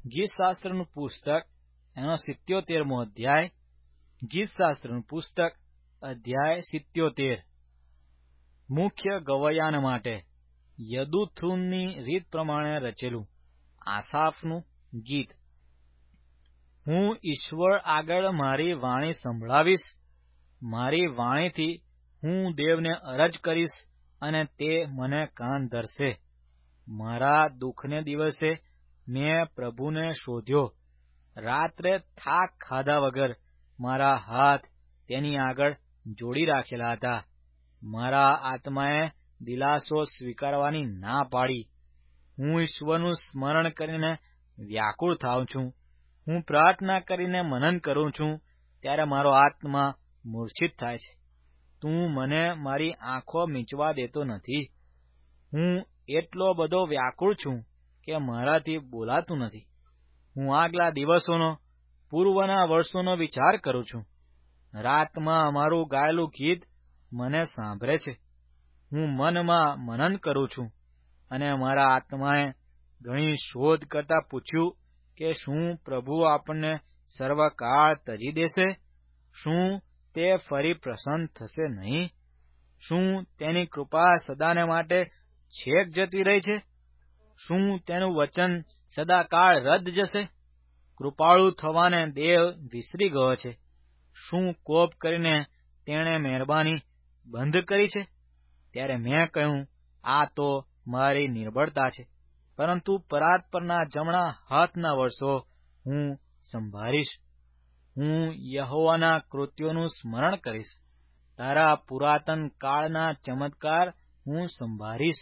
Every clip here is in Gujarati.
ગીતશાસ્ત્રનું પુસ્તક એનો 77મો અધ્યાય. ગીતશાસ્ત્રનું પુસ્તક અધ્યાય 77. મુખ્ય ગવૈયાને માટે યદુથુનની રીત પ્રમાણે રચેલું આસાફનું ગીત. હું ઈશ્વર આગળ મારી વાણી સંભળાવીશ, મારી વાણીથી હું દેવને અરજ કરીશ અને તે મને કાન ધરશે. મારા દુઃખને દિવસે મેં પ્રભુને શોધ્યો. રાત્રે થાક ખાધા વગર મારા હાથ તેની આગળ જોડી રાખેલા હતા. મારા આત્માએ દિલાસો સ્વીકારવાની ના પાડી. હું ઈશ્વરનું સ્મરણ કરીને વ્યાકુળ થાઉં છું. હું પ્રાર્થના કરીને મનન કરું છું, ત્યારે મારો આત્મા મૂર્છિત થાય છે. તું મને મારી આંખો મીંચવા દેતો નથી. હું એટલો બધો વ્યાકુળ છું કે મારાથી બોલાતું નથી. હું આગલા દિવસોનો, પૂર્વના વર્ષોનો વિચાર કરું છું. રાતમાં અમારું ગાયેલું ગીત મને સાંભળે છે. હું મનમાં મનન કરું છું અને મારા આત્માએ ઘણી શોધ કરતા પૂછ્યું કે શું પ્રભુ આપણને સર્વકાળ તજી દેશે? શું તે ફરી પ્રસન્ન થશે નહીં? શું તેની કૃપા સદાને માટે છેક જતી રહી છે? શું તેનું વચન સદાકાળ રદ જશે? કૃપાળુ થવાને દેવ વિસરી ગયો છે. શું કોપ કરીને તેણે મહેરબાની બંધ કરી છે? ત્યારે મેં કહ્યું, આ તો મારી નિર્બળતા છે, પરંતુ પરાત્પરના જમણા હાથના વર્ષો હું સંભાળીશ. હું યહોવાના કૃત્યોનું સ્મરણ કરીશ. તારા પુરાતન કાળના ચમત્કાર હું સંભાળીશ.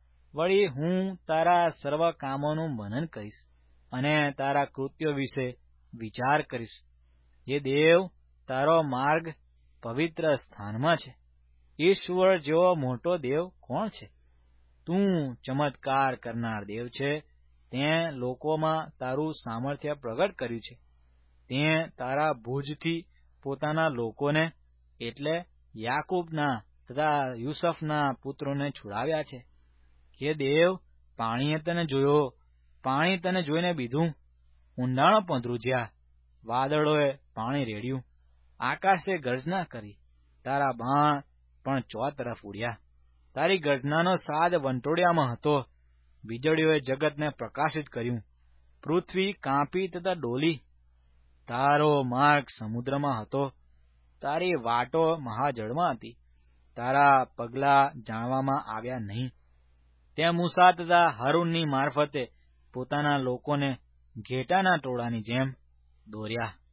વળી હું તારા સર્વ કામોનું મનન કરીશ અને તારા કૃત્યો વિશે વિચાર કરીશ. જે દેવ, તારો માર્ગ પવિત્ર સ્થાનમાં છે. ઈશ્વર જેવો મોટો દેવ કોણ છે? તું ચમત્કાર કરનાર દેવ છે. તેં લોકોમાં તારું સામર્થ્ય પ્રગટ કર્યું છે. તેં તારા ભુજથી પોતાના લોકોને, એટલે યાકૂબના તથા યુસફના પુત્રોને છુડાવ્યા છે. કે દેવ, પાણીએ તને જોયો, પાણી તને જોઈને બીધું. ઊંડાણો પણ ધ્રુજ્યા, વાદળોએ પાણી રેડ્યું, આકાશે ગર્જના કરી. તારા બાણ પણ ચોતરફ ઉડ્યા. તારી ગર્જનાનો સાદ વંટોળિયામાં હતો. વીજળીઓએ જગતને પ્રકાશિત કર્યું. પૃથ્વી કાંપી તથા ડોલી. તારો માર્ગ સમુદ્રમાં હતો, તારી વાટો મહાજળમાં હતી. તારા પગલાં જાણવામાં આવ્યા નહીં. તે મૂસા તથા હારૂનની મારફતે પોતાના લોકોને ઘેટાના ટોળાની જેમ દોર્યા.